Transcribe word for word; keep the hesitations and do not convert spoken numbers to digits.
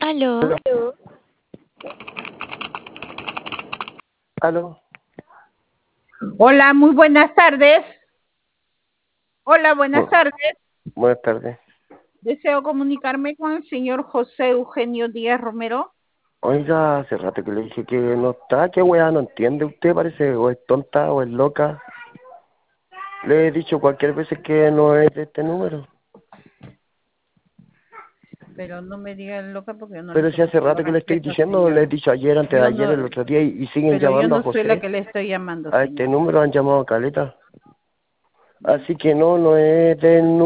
Aló. Aló. Aló. Hola, muy buenas tardes. Hola, buenas Bu- tardes. buenas tardes. Deseo comunicarme con el señor José Eugenio Díaz Romero. Oiga, hace rato que le dije que no está. ¿Qué weá no entiende usted? Parece o es tonta o es loca. Le he dicho cualquier vez que no es de este número. Pero no me digan loca porque yo no le Pero si estoy hace faltando rato que le estoy respeto, diciendo, le he señor. dicho ayer, antes de Yo ayer, no, el otro día, y, y siguen pero yo llamando a no soy la José. que le estoy llamando, A este señor. número han llamado a Caleta. Así que no, no es del